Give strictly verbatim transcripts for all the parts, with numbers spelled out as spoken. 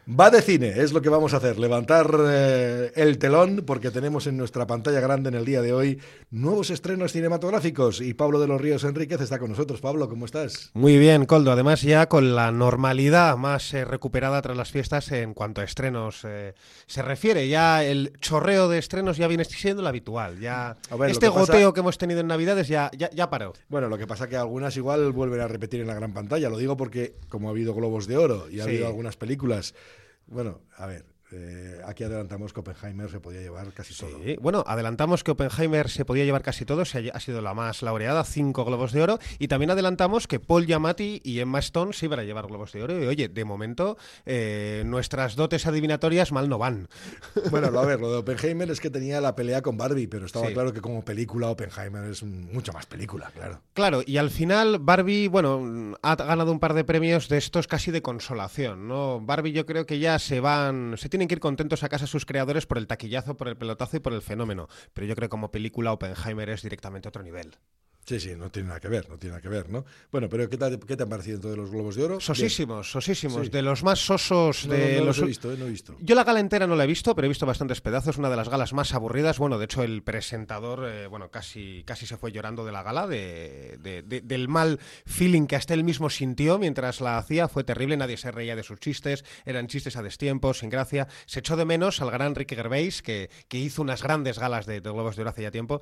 Va de cine, es lo que vamos a hacer, levantar eh, el telón porque tenemos en nuestra pantalla grande en el día de hoy nuevos estrenos cinematográficos y Pablo de los Ríos Enríquez está con nosotros. Pablo, ¿cómo estás? Muy bien, Coldo, además ya con la normalidad más eh, recuperada tras las fiestas en cuanto a estrenos eh, se refiere, ya el chorreo de estrenos ya viene siendo lo habitual, ya A ver, este lo que pasa- goteo que hemos tenido en Navidades ya, ya, ya paró. Bueno, lo que pasa que algunas igual vuelven a repetir en la gran pantalla, lo digo porque como ha habido Globos de Oro y ha Sí. habido algunas películas, bueno, a ver, eh, aquí adelantamos que Oppenheimer se podía llevar casi todo. Sí, bueno, adelantamos que Oppenheimer se podía llevar casi todo, se ha, ha sido la más laureada, cinco Globos de Oro, y también adelantamos que Paul Giamatti y Emma Stone se iban a llevar Globos de Oro, y oye, de momento eh, nuestras dotes adivinatorias mal no van. Bueno, a ver, lo de Oppenheimer es que tenía la pelea con Barbie, pero estaba Sí. claro que como película Oppenheimer es un- mucho más película, claro. Claro, y al final Barbie, bueno, ha ganado un par de premios de estos casi de consolación, ¿no? Barbie yo creo que ya se van, se tienen que ir contentos a casa sus creadores por el taquillazo, por el pelotazo y por el fenómeno, pero yo creo que como película Oppenheimer es directamente otro nivel. Sí, sí, no tiene nada que ver, no tiene nada que ver, ¿no? Bueno, pero ¿qué, tal, qué te han parecido entonces los Globos de Oro? Sosísimos, sosísimos, Sí. de los más sosos Bien. No, de no, no los... los he visto, eh, no he visto. Yo la gala entera no la he visto, pero he visto bastantes pedazos, una de las galas más aburridas. Bueno, de hecho el presentador, eh, bueno, casi, casi se fue llorando de la gala, de, de- de- del mal feeling que hasta él mismo sintió mientras la hacía. Fue terrible, nadie se reía de sus chistes, eran chistes a destiempo, sin gracia. Se echó de menos al gran Ricky Gervais, que, que hizo unas grandes galas de, de Globos de Oro hace ya tiempo.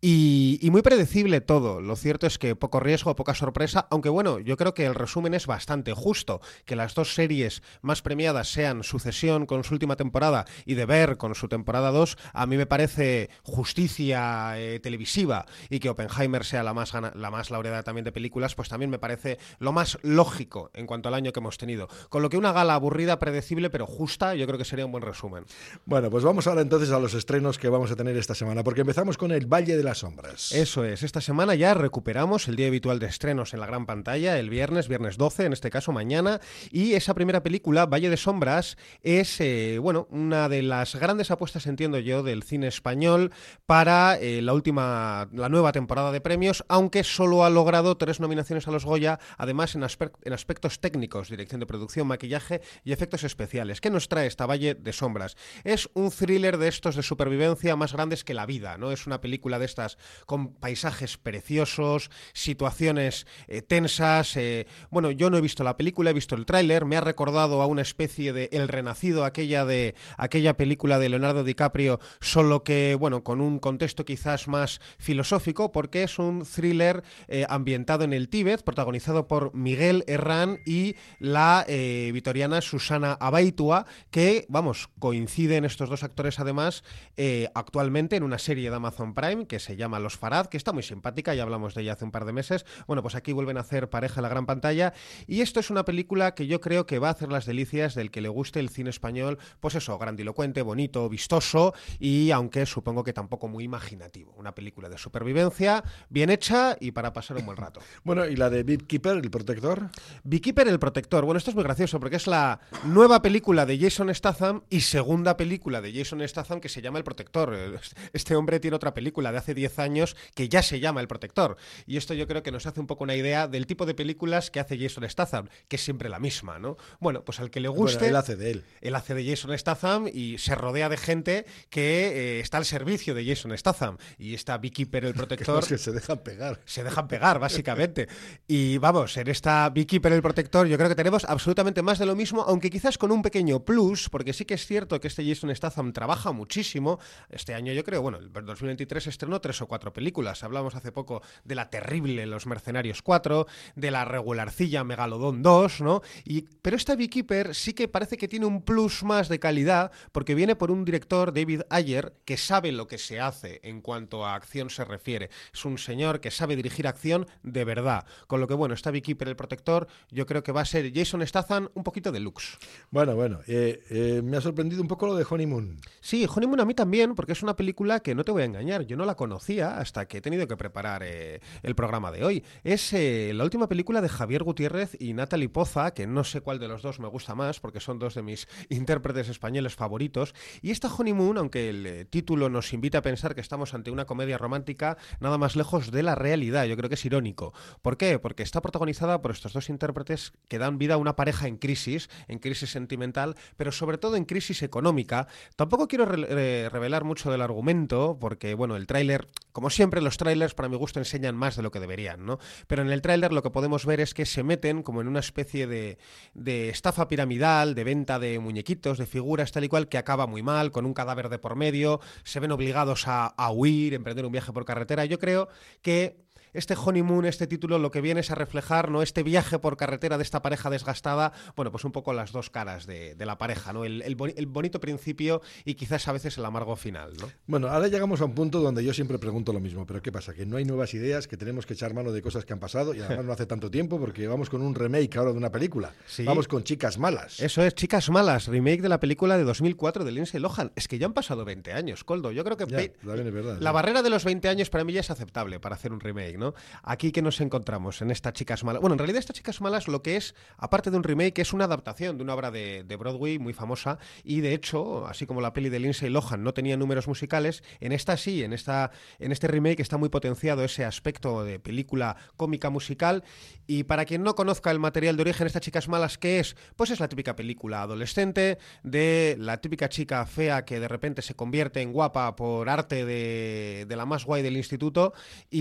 Y, y muy predecible todo. Lo cierto es que poco riesgo, poca sorpresa, aunque bueno, yo creo que el resumen es bastante justo. Que las dos series más premiadas sean Sucesión con su última temporada y The Bear con su temporada dos, a mí me parece justicia eh, televisiva, y que Oppenheimer sea la más, gana- la más laureada también de películas, pues también me parece lo más lógico en cuanto al año que hemos tenido. Con lo que una gala aburrida, predecible, pero justa, yo creo que sería un buen resumen. Bueno, pues vamos ahora entonces a los estrenos que vamos a tener esta semana, porque empezamos con El Valle de las Sombras. Eso es, esta semana ya recuperamos el día habitual de estrenos en la gran pantalla, el viernes, viernes doce, en este caso mañana, y esa primera película, Valle de Sombras, es, eh, bueno, una de las grandes apuestas, entiendo yo, del cine español para eh, la última, la nueva temporada de premios, aunque solo ha logrado tres nominaciones a los Goya, además en, aspe- en aspectos técnicos, dirección de producción, maquillaje y efectos especiales. ¿Qué nos trae esta Valle de Sombras? Es un thriller de estos de supervivencia más grandes que la vida, ¿no? Es una película de estas con paisajes preciosos, situaciones eh, tensas. Eh, bueno, yo no he visto la película, he visto el tráiler, me ha recordado a una especie de El Renacido, aquella de aquella película de Leonardo DiCaprio, solo que, bueno, con un contexto quizás más filosófico, porque es un thriller eh, ambientado en el Tíbet, protagonizado por Miguel Herrán y la eh, vitoriana Susana Abaitua, que, vamos, coinciden estos dos actores además eh, actualmente en una serie de Amazon Prime que se llama Los Farad, que está muy simpática, ya hablamos de ella hace un par de meses. Bueno, pues aquí vuelven a hacer pareja en la gran pantalla, y esto es una película que yo creo que va a hacer las delicias del que le guste el cine español, pues eso, grandilocuente, bonito, vistoso, y aunque supongo que tampoco muy imaginativo. Una película de supervivencia, bien hecha y para pasar un buen rato. Bueno, y la de Beekeeper, El Protector. Beekeeper, el protector. Bueno, esto es muy gracioso porque es la nueva película de Jason Statham y segunda película de Jason Statham que se llama El Protector. Este hombre tiene otra película de hace diez años que ya se llama El Protector. Y esto yo creo que nos hace un poco una idea del tipo de películas que hace Jason Statham, que es siempre la misma, ¿no? Bueno, pues al que le guste... Bueno, él hace de él. Él hace de Jason Statham y se rodea de gente que eh, está al servicio de Jason Statham. Y está Beekeeper, el Que protector... los que se dejan pegar. Se dejan pegar, básicamente. Y vamos, en esta Beekeeper, el protector, yo creo que tenemos absolutamente más de lo mismo, aunque quizás con un pequeño plus, porque sí que es cierto que este Jason Statham trabaja muchísimo. Este año yo creo, bueno, el dos mil veintitrés estrenó tres o cuatro películas. Hablamos hace poco de la terrible Los Mercenarios cuatro, de la regularcilla Megalodón dos, ¿no? Y, pero esta Beekeeper sí que parece que tiene un plus más de calidad, porque viene por un director, David Ayer, que sabe lo que se hace en cuanto a acción se refiere. Es un señor que sabe dirigir acción de verdad. Con lo que, bueno, esta Beekeeper, el protector, yo creo que va a ser Jason Statham un poquito deluxe. Bueno, bueno, eh, eh, me ha sorprendido un poco lo de Honeymoon. Sí, Honeymoon a mí también, porque es una película que no te voy a engañar, yo no la conocía hasta que he tenido que preparar empezar eh, el programa de hoy. Es eh, la última película de Javier Gutiérrez y Natalie Poza, que no sé cuál de los dos me gusta más, porque son dos de mis intérpretes españoles favoritos. Y esta Honeymoon, aunque el eh, título nos invita a pensar que estamos ante una comedia romántica, nada más lejos de la realidad. Yo creo que es irónico. ¿Por qué? Porque está protagonizada por estos dos intérpretes que dan vida a una pareja en crisis, en crisis sentimental, pero sobre todo en crisis económica. Tampoco quiero re re revelar mucho del argumento, porque, bueno, el tráiler, como siempre, los tráilers para mi gusto enseñan más de lo que deberían, ¿no? Pero en el tráiler lo que podemos ver es que se meten como en una especie de, de estafa piramidal, de venta de muñequitos, de figuras, tal y cual, que acaba muy mal, con un cadáver de por medio, se ven obligados a, a huir, emprender un viaje por carretera. Yo creo que este Honeymoon, este título, lo que viene es a reflejar, ¿no?, este viaje por carretera de esta pareja desgastada, bueno, pues un poco las dos caras de, de la pareja, ¿no? El, el, boni el bonito principio y quizás a veces el amargo final, ¿no? Bueno, ahora llegamos a un punto donde yo siempre pregunto lo mismo, pero ¿qué pasa? Que no hay nuevas ideas, que tenemos que echar mano de cosas que han pasado y además no hace tanto tiempo porque vamos con un remake ahora de una película. Sí. Vamos con Chicas Malas. Eso es, Chicas Malas, remake de la película de dos mil cuatro de Lindsay Lohan. Es que ya han pasado veinte años, Koldo. Yo creo que ya, también es verdad, la sí. barrera de los veinte años para mí ya es aceptable para hacer un remake, ¿no? Aquí que nos encontramos en esta Chicas Malas. Bueno, en realidad esta Chicas Malas lo que es, aparte de un remake, es una adaptación de una obra de, de Broadway muy famosa y de hecho, así como la peli de Lindsay Lohan no tenía números musicales, en esta sí, en, esta, en este remake está muy potenciado ese aspecto de película cómica musical. Y para quien no conozca el material de origen, esta Chicas Malas, ¿qué es? Pues es la típica película adolescente de la típica chica fea que de repente se convierte en guapa por arte de, de la más guay del instituto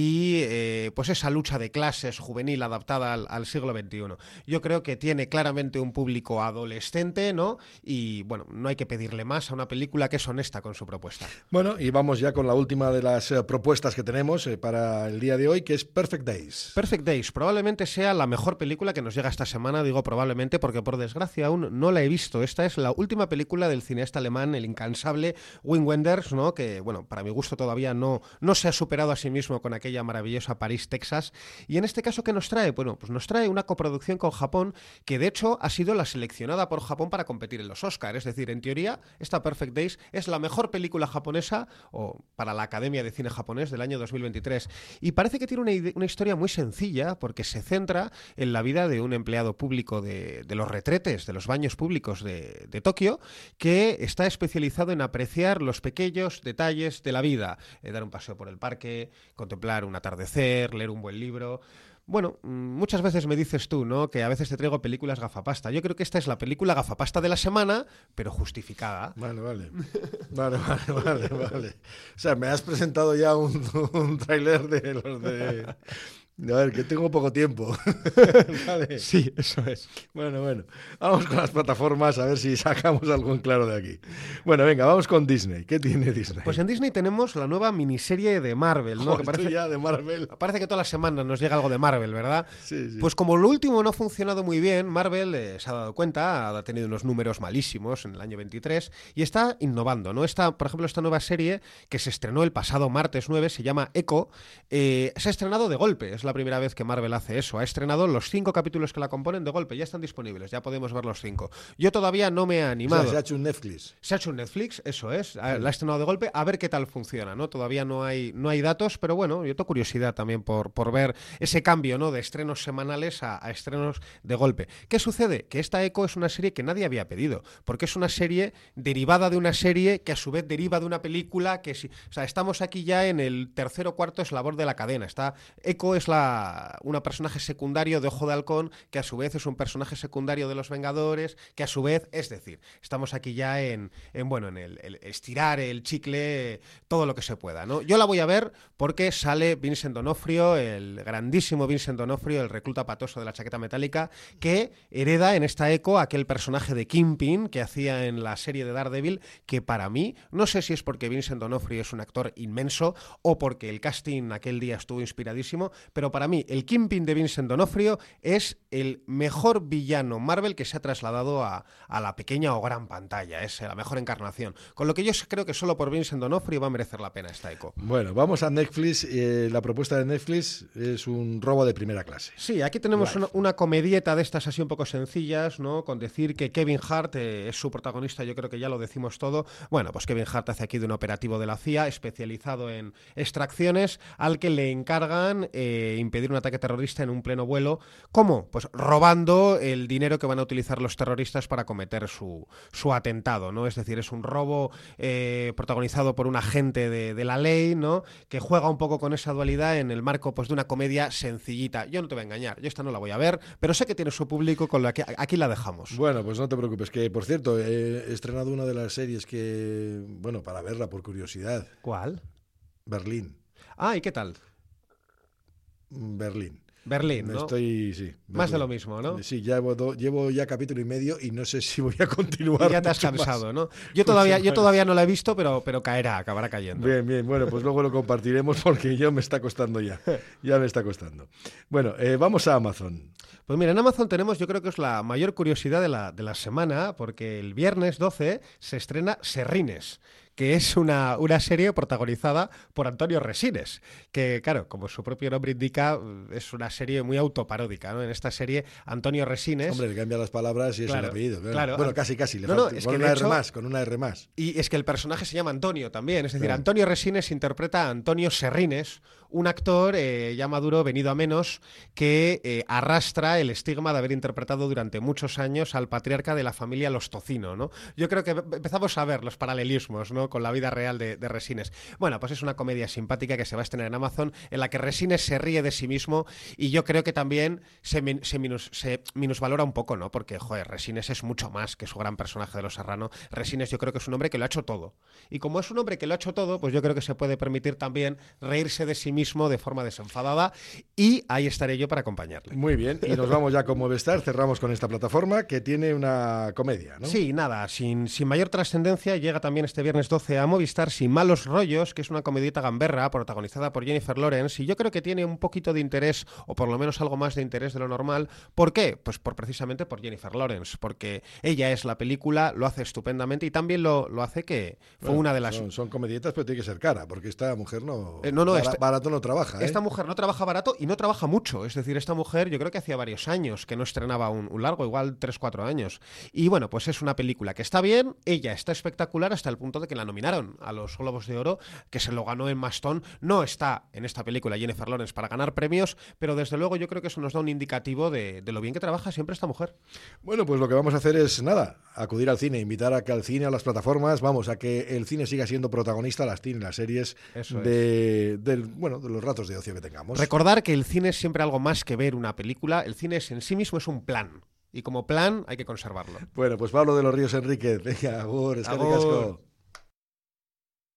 y eh, pues esa lucha de clases juvenil adaptada al, al siglo veintiuno. Yo creo que tiene claramente un público adolescente, ¿no? Y bueno, no hay que pedirle más a una película que es honesta con su propuesta. Bueno, y vamos ya con la última de las eh, propuestas que tenemos eh, para el día de hoy, que es Perfect Days. Perfect Days, probablemente sea la mejor película que nos llega esta semana, digo probablemente porque por desgracia aún no la he visto. Esta es la última película del cineasta alemán, el incansable Wim Wenders, ¿no? Que, bueno, para mi gusto todavía no, no se ha superado a sí mismo con aquella maravillosa París, Texas. Y en este caso, ¿qué nos trae? Bueno, pues nos trae una coproducción con Japón que de hecho ha sido la seleccionada por Japón para competir en los Oscar. Es decir, en teoría, esta Perfect Days es la mejor película japonesa o para la Academia de Cine Japonés del año dos mil veintitrés. Y parece que tiene una, una historia muy sencilla porque se centra en la vida de un empleado público de, de los retretes, de los baños públicos de, de Tokio, que está especializado en apreciar los pequeños detalles de la vida. Eh, dar un paseo por el parque, contemplar un atardecer, leer un buen libro. Bueno, muchas veces me dices tú, ¿no?, que a veces te traigo películas gafapasta. Yo creo que esta es la película gafapasta de la semana, pero justificada. Vale, vale. Vale, vale, vale, vale. O sea, me has presentado ya un, un tráiler de los de... A ver, que tengo poco tiempo. Vale. Sí, eso es. Bueno, bueno. Vamos con las plataformas a ver si sacamos algo en claro de aquí. Bueno, venga, vamos con Disney. ¿Qué tiene Disney? Pues en Disney tenemos la nueva miniserie de Marvel, ¿no? Joder, que parece, ya de Marvel. Parece que todas las semanas nos llega algo de Marvel, ¿verdad? Sí, sí. Pues como lo último no ha funcionado muy bien, Marvel eh, se ha dado cuenta, ha tenido unos números malísimos en el año veintitrés y está innovando, ¿no? Esta, por ejemplo, esta nueva serie que se estrenó el pasado martes nueve, se llama Echo, eh, se ha estrenado de golpe. Es la primera vez que Marvel hace eso. Ha estrenado los cinco capítulos que la componen de golpe. Ya están disponibles, ya podemos ver los cinco. Yo todavía no me he animado. O sea, se ha hecho un Netflix. Se ha hecho un Netflix, eso es. Sí. La ha estrenado de golpe. A ver qué tal funciona, ¿no? Todavía no hay, no hay datos, pero bueno, yo tengo curiosidad también por, por ver ese cambio, ¿no?, de estrenos semanales a, a estrenos de golpe. ¿Qué sucede? Que esta Echo es una serie que nadie había pedido, porque es una serie derivada de una serie que a su vez deriva de una película que si, o sea, estamos aquí ya en el tercer o cuarto eslabón de la cadena. Está, Echo es la una personaje secundario de Ojo de Halcón, que a su vez es un personaje secundario de Los Vengadores, que a su vez, es decir, estamos aquí ya en, en bueno, en el, el estirar el chicle, todo lo que se pueda, ¿no? Yo la voy a ver porque sale Vincent D'Onofrio, el grandísimo Vincent D'Onofrio, el recluta patoso de la chaqueta metálica, que hereda en esta Echo aquel personaje de Kingpin que hacía en la serie de Daredevil, que para mí, no sé si es porque Vincent D'Onofrio es un actor inmenso o porque el casting aquel día estuvo inspiradísimo, pero pero para mí el Kingpin de Vincent D'Onofrio es el mejor villano Marvel que se ha trasladado a, a la pequeña o gran pantalla, es la mejor encarnación, con lo que yo creo que solo por Vincent D'Onofrio va a merecer la pena esta eco. Bueno, vamos a Netflix. Eh, la propuesta de Netflix es un robo de primera clase. Sí, aquí tenemos una, una comedieta de estas así un poco sencillas, ¿no? Con decir que Kevin Hart eh, es su protagonista, yo creo que ya lo decimos todo. Bueno, pues Kevin Hart hace aquí de un operativo de la C I A especializado en extracciones al que le encargan eh, impedir un ataque terrorista en un pleno vuelo. ¿Cómo? Pues robando el dinero que van a utilizar los terroristas para cometer su, su atentado, ¿no? Es decir, es un robo eh, protagonizado por un agente de, de la ley, ¿no? Que juega un poco con esa dualidad en el marco pues, de una comedia sencillita. Yo no te voy a engañar, yo esta no la voy a ver, pero sé que tiene su público, con la que aquí la dejamos. Bueno, pues no te preocupes, que por cierto, he estrenado una de las series que, bueno, para verla por curiosidad. ¿Cuál? Berlín. Ah, ¿y qué tal? Berlín. Berlín, ¿no? Estoy, sí. Berlín. Más de lo mismo, ¿no? Sí, ya llevo, do, llevo ya capítulo y medio y no sé si voy a continuar. Y ya te has cansado, más. ¿no? Yo todavía, yo todavía no la he visto, pero, pero caerá, acabará cayendo. Bien, bien. Bueno, pues luego lo compartiremos porque ya me está costando ya. Ya me está costando. Bueno, eh, vamos a Amazon. Pues mira, en Amazon tenemos, yo creo que es la mayor curiosidad de la, de la semana, porque el viernes doce se estrena Serrines, que es una, una serie protagonizada por Antonio Resines, que claro, como su propio nombre indica, es una serie muy autoparódica, ¿no? En esta serie, Antonio Resines... Hombre, le cambia las palabras y es claro, el apellido. Claro. Claro. Bueno, casi, casi. Le no, falta, no, es con que una hecho, R más, con una R más. Y es que el personaje se llama Antonio también, es decir, claro. Antonio Resines interpreta a Antonio Serrines, un actor eh, ya maduro, venido a menos, que eh, arrastra el estigma de haber interpretado durante muchos años al patriarca de la familia Los Tocino, ¿no? Yo creo que empezamos a ver los paralelismos, ¿no? Con la vida real de, de Resines. Bueno, pues es una comedia simpática que se va a estrenar en Amazon, en la que Resines se ríe de sí mismo y yo creo que también se, min, se, minus, se minusvalora un poco, ¿no? Porque, joder, Resines es mucho más que su gran personaje de Los Serrano. Resines yo creo que es un hombre que lo ha hecho todo. Y como es un hombre que lo ha hecho todo, pues yo creo que se puede permitir también reírse de sí mismo de forma desenfadada y ahí estaré yo para acompañarle. Muy bien, y nos vamos ya con Movistar, cerramos con esta plataforma que tiene una comedia, ¿no? Sí, nada, sin, sin mayor trascendencia, llega también este viernes doce a Movistar Sin Malos Rollos, que es una comedieta gamberra protagonizada por Jennifer Lawrence y yo creo que tiene un poquito de interés, o por lo menos algo más de interés de lo normal. ¿Por qué? Pues por precisamente por Jennifer Lawrence, porque ella es la película, lo hace estupendamente y también lo, lo hace que fue bueno, una de las... Son, son comedietas, pero tiene que ser cara, porque esta mujer no... Eh, no, no, bar, esta... barato no trabaja. ¿eh? Esta mujer no trabaja barato y no trabaja mucho. Es decir, esta mujer yo creo que hacía varios años que no estrenaba un, un largo, igual tres cuatro años. Y bueno, pues es una película que está bien, ella está espectacular hasta el punto de que la nominaron a los Globos de Oro, que se lo ganó en Mastón. No está en esta película Jennifer Lawrence para ganar premios, pero desde luego yo creo que eso nos da un indicativo de, de lo bien que trabaja siempre esta mujer. Bueno, pues lo que vamos a hacer es, nada, acudir al cine, invitar a que al cine, a las plataformas, vamos, a que el cine siga siendo protagonista, las cine, las series, eso de, es. del, bueno, de los ratos de ocio que tengamos. Recordar que el cine es siempre algo más que ver una película, el cine es en sí mismo es un plan, y como plan hay que conservarlo. Bueno, pues Pablo de los Ríos Enríquez, venga, agur, es que ricasco.